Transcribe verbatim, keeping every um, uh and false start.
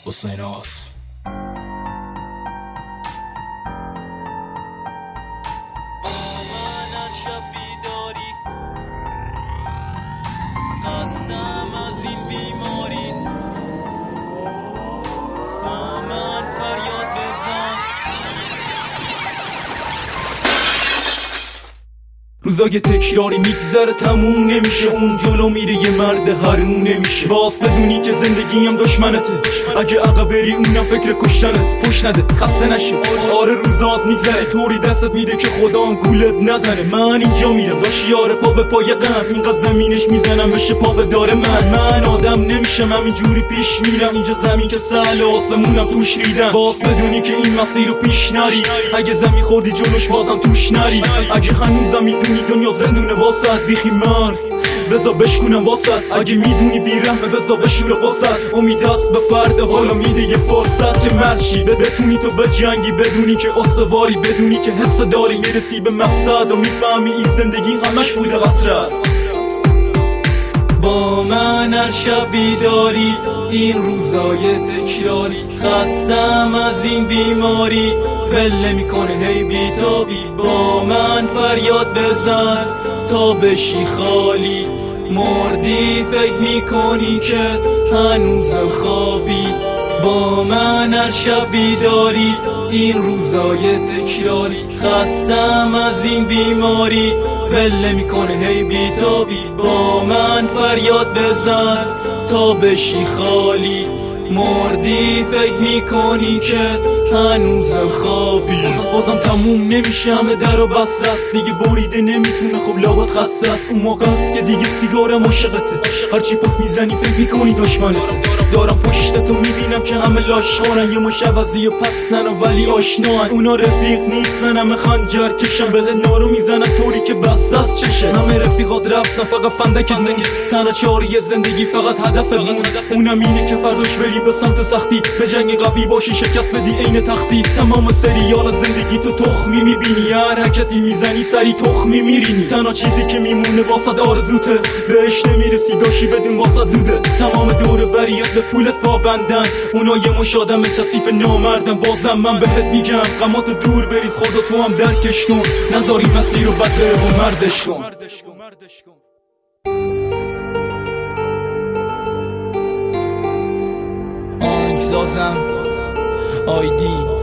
حسین آس. شب بیداری خستم از این بیماری، با من فریاد بزن. روزای تکراری میگذره تموم نمیشه، اون جلو میره یه مرد حروم نمیشه. باز بدونی که زندگیم دشمنته، اگه عقب بری اونم فکر کشتنت. فوش نده خسته نشی، آره روزات میگذره طوری دستت میده که خدا گولت نزنه. من اینجا میرم داشت یاره پا به پای غم، اینقدر زمینش میزنم بشه پا به داره. من من آدم نمیشم همینجوری پیش میرم، اینجا زمین که سهل آسمونم توش ریدم. باز بدونی که این مسیر رو پیش نری، اگه زمین خوردی جلوش بازم توش نری. اگه هنوزم میدونی دنیا زندونه واسط، بیخی مرگ بزا بشکونم واسط. اگه میدونی بیرحمه بزا بشور قصت. امید هست به فرد حالا میده یه فرصت که مرشی بتونی تو به جنگی، بدونی که استواری، بدونی که حس داری میرسی به مقصد و میفهمی این زندگی همش بوده قصرت. با من هر شب بیداری، این روزای تکراری، خستم از این بیماری، ول نمیکنه هی بیتابی. با من فریاد بزن تا بشی خالی، مردی فکر میکنی که هنوزم خوابی. با من هر شب بیداری، این روزای تکراری، خستم از این بیماری، ول نمیکنه هی بیتابی. با من فریاد بزن تا بشی خالی، مردی فکر میکنی که هنوزم خوابی. بازم تموم نمیشه، همه در و بسته است دیگه، بریده نمیتونه خب لابد خسته است. اون موقع است که دیگه سیگارم عاشقته، هرچی پک میزنی فکر میکنی دشمنته. دارم پشتتو میبینم که همه لاشخورن، یه مشوزی پسن ولی آشنان. اونا رفیق نیستن، همه خنجر کشن، بهت نارو میزنن طوری که بس از چشه. همه رفیقات رفتن فقط فندک موند، تنها چاری زندگی فقط هدف موند. اونم اینه که فرداش بری به سمت سختی، به جنگ قوی باشی شکست بدی عین تختی. تمام سریال زندگی تو تخمی میبینی، هر حرکتی میزنی سری تخمی میرینی. تنها چیزی که میمونه واسد آرزوته، بهش نمیرسی داشی بدون واسد زوده. تمام دور وریات به پولت پابندن، اونا یه مش آدم کثیف نامردن. بازم من بهت میگم غماتو دور بریز، خدا تو هم درکش کن، نذاری مسیر رو بد بره و مردش کن. آهنگسازم آیدی